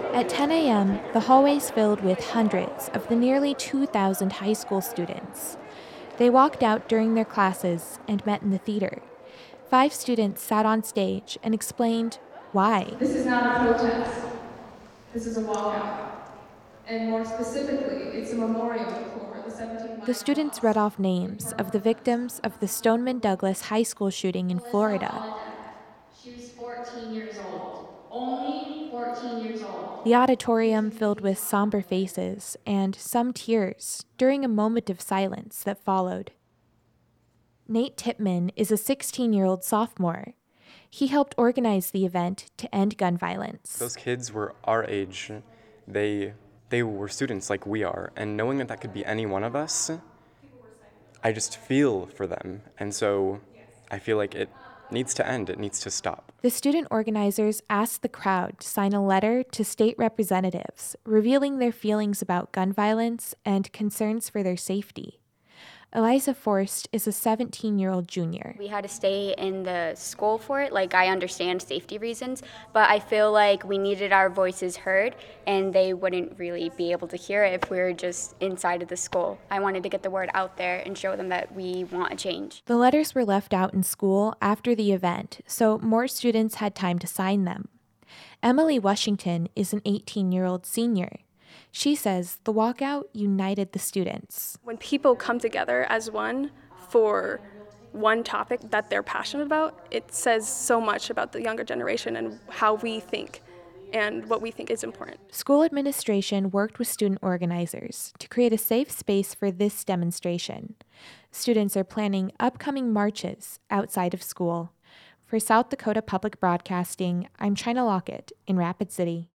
At 10 a.m., the hallways filled with hundreds of the nearly 2,000 high school students. They walked out during their classes and met in the theater. 5 students sat on stage and explained why. This is not a protest. This is a walkout. And more specifically, it's a memorial for the 17 The students read off names of the victims of the Stoneman Douglas High School shooting in Florida. She was 14 years old. Only 14 years old. The auditorium filled with somber faces and some tears during a moment of silence that followed. Nate Tipman is a 16-year-old sophomore. He helped organize the event to end gun violence. Those kids were our age. They were students like we are, and knowing that could be any one of us, I just feel for them. And so I feel like it needs to end. It needs to stop. The student organizers asked the crowd to sign a letter to state representatives, revealing their feelings about gun violence and concerns for their safety. Eliza Forst is a 17-year-old junior. We had to stay in the school for it. Like, I understand safety reasons, but I feel like we needed our voices heard, and they wouldn't really be able to hear it if we were just inside of the school. I wanted to get the word out there and show them that we want a change. The letters were left out in school after the event, so more students had time to sign them. Emily Washington is an 18-year-old senior. She says the walkout united the students. When people come together as one for one topic that they're passionate about, it says so much about the younger generation and how we think and what we think is important. School administration worked with student organizers to create a safe space for this demonstration. Students are planning upcoming marches outside of school. For South Dakota Public Broadcasting, I'm China Lockett in Rapid City.